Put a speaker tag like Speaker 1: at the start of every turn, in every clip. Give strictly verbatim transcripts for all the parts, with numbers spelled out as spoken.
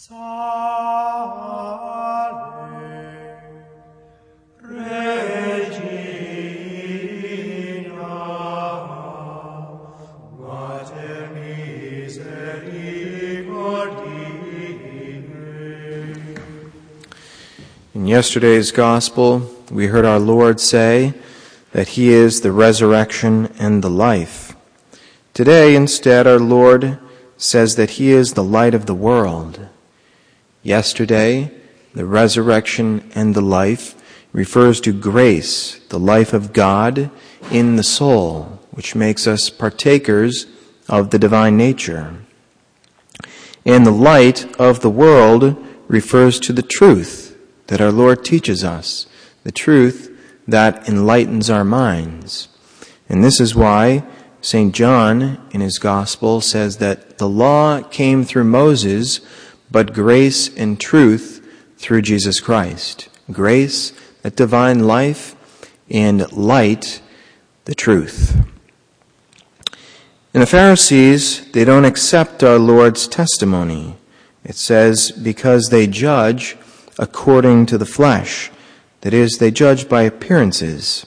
Speaker 1: In yesterday's gospel, we heard our Lord say that He is the resurrection and the life. Today, instead, our Lord says that He is the light of the world. Yesterday, the resurrection and the life refers to grace, the life of God in the soul, which makes us partakers of the divine nature. And the light of the world refers to the truth that our Lord teaches us, the truth that enlightens our minds. And this is why Saint John in his gospel says that the law came through Moses, but grace and truth through Jesus Christ. Grace, that divine life, and light, the truth. And the Pharisees, they don't accept our Lord's testimony. It says, because they judge according to the flesh. That is, they judge by appearances.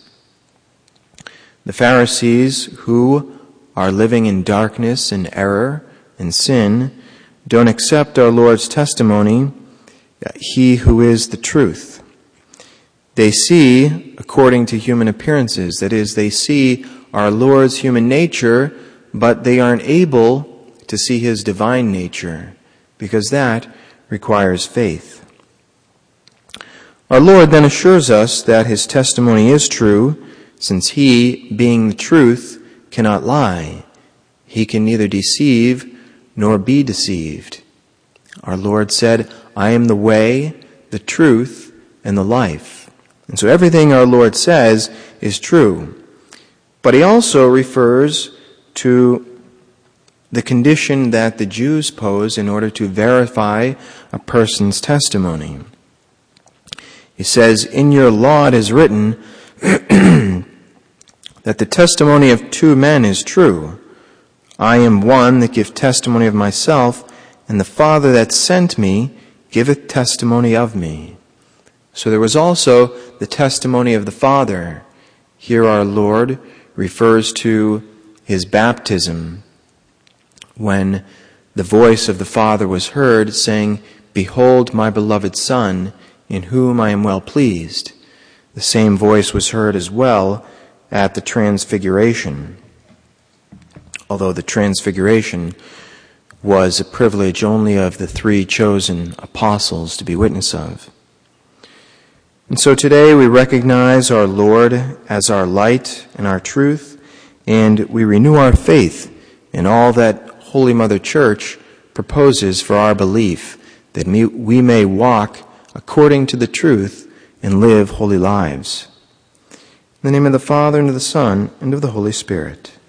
Speaker 1: The Pharisees, who are living in darkness and error and sin, don't accept our Lord's testimony, He who is the truth. They see according to human appearances. That is, they see our Lord's human nature, but they aren't able to see His divine nature, because that requires faith. Our Lord then assures us that His testimony is true, since He, being the truth, cannot lie. He can neither deceive nor be deceived. Our Lord said, I am the way, the truth, and the life. And so everything our Lord says is true. But He also refers to the condition that the Jews pose in order to verify a person's testimony. He says, in your law it is written that the testimony of two men is true. I am one that give testimony of myself, and the Father that sent me giveth testimony of me. So there was also the testimony of the Father. Here our Lord refers to His baptism, when the voice of the Father was heard saying, behold my beloved Son, in whom I am well pleased. The same voice was heard as well at the Transfiguration, although the Transfiguration was a privilege only of the three chosen apostles to be witness of. And so today we recognize our Lord as our light and our truth, and we renew our faith in all that Holy Mother Church proposes for our belief, that we may walk according to the truth and live holy lives. In the name of the Father, and of the Son, and of the Holy Spirit.